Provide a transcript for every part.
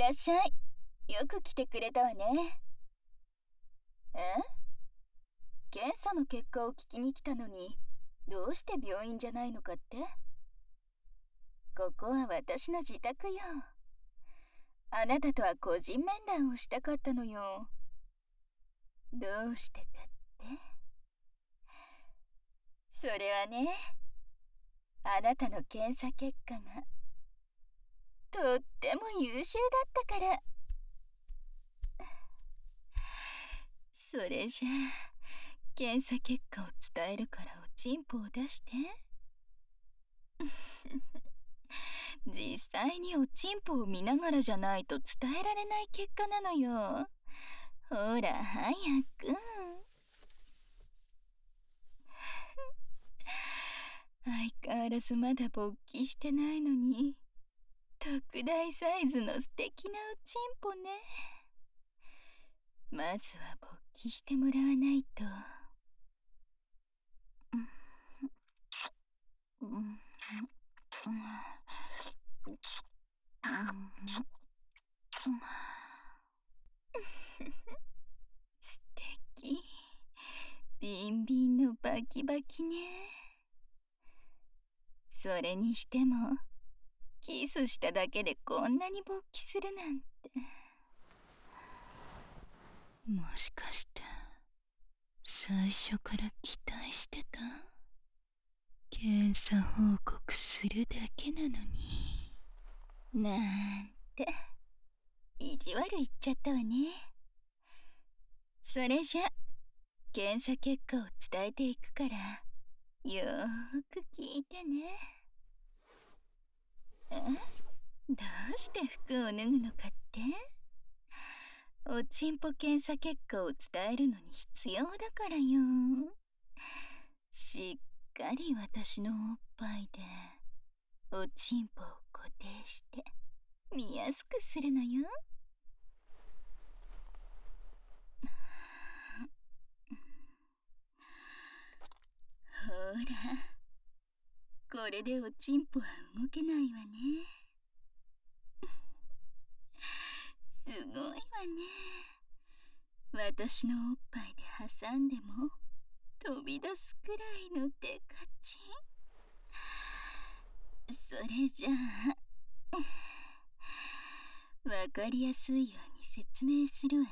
らっしゃい。よく来てくれたわね。え？検査の結果を聞きに来たのに、どうして病院じゃないのかって？ここは私の自宅よ。あなたとは個人面談をしたかったのよ。どうしてかって？それはね、あなたの検査結果がとっても優秀だったから。それじゃあ、検査結果を伝えるからおちんぽを出して。実際におちんぽを見ながらじゃないと伝えられない結果なのよ。ほら早く。相変わらずまだ勃起してないのに、特大サイズの素敵なおちんぽね。まずは勃起してもらわないと。素敵。ビンビンのバキバキね。それにしても、キスしただけでこんなに勃起するなんて。もしかして最初から期待してた？検査報告するだけなのになんて意地悪言っちゃったわね。それじゃ検査結果を伝えていくからよーく聞いてね。どうして服を脱ぐのかって？おちんぽ検査結果を伝えるのに必要だからよ。しっかり私のおっぱいでおちんぽを固定して見やすくするのよ。ほら、これでおちんぽは動けないわね。すごいわね。私のおっぱいで挟んでも飛び出すくらいのデカチン。それじゃあわかりやすいように説明するわね。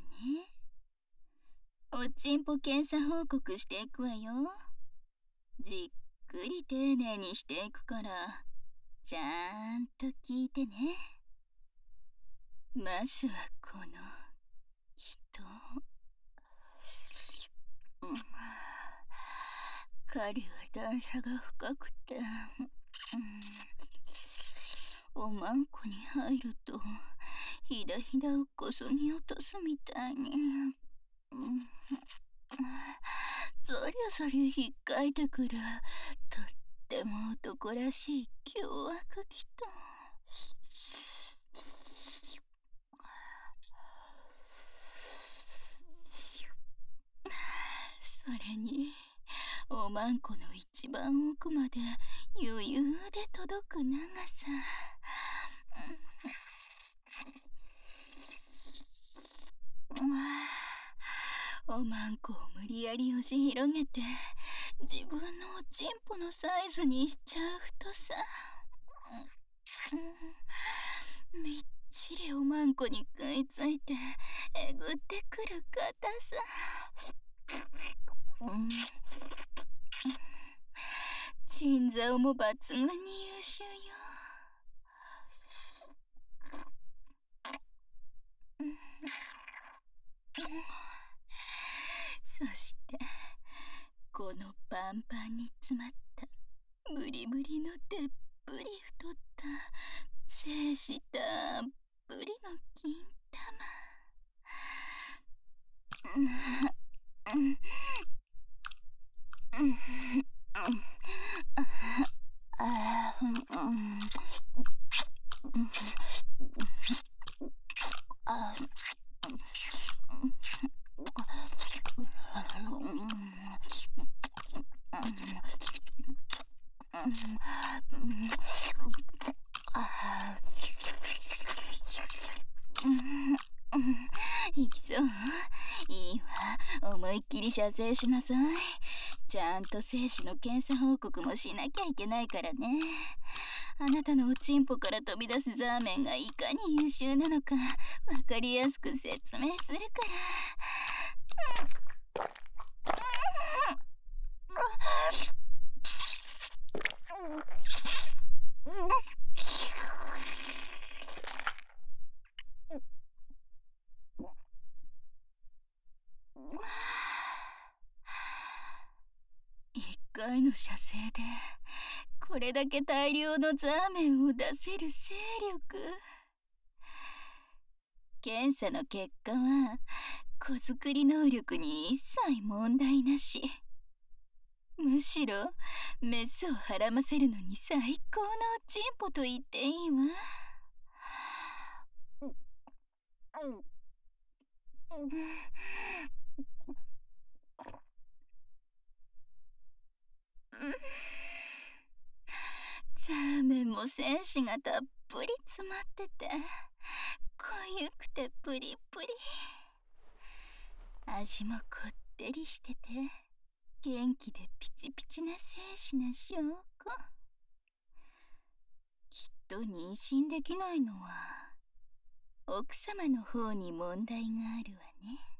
おちんぽ検査報告していくわよ。じっくり丁寧にしていくからちゃんと聞いてね。まずはこの人、彼は段差が深くて、おまんこに入るとひだひだをこそぎ落とすみたいに、そりゃそりゃ引っかいてくるとっても男らしい凶悪気と。それにおまんこの一番奥まで余裕で届く長さ。おまんこを無理やり押し広げて自分のおちんぽのサイズにしちゃう太さ。みっちりおまんこに食いついてえぐってくる硬さ。チンザオも抜群に優秀よ。そしてこのパンパンに詰まったブリブリのでっぷり太った精子たっぷりの金玉。 いっきり射精しなさい。ちゃんと精子の検査報告もしなきゃいけないからね。あなたのおちんぽから飛び出すザーメンがいかに優秀なのかわかりやすく説明するから。一回の射精でこれだけ大量のザーメンを出せる精力。検査の結果は子作り能力に一切問題なし。むしろメスをはらませるのに最高のチンポと言っていいわ。ザーメンも精子がたっぷり詰まってて濃ゆくてプリプリ。味もこってりしてて元気でピチピチな精子な証拠。きっと妊娠できないのは奥様の方に問題があるわね。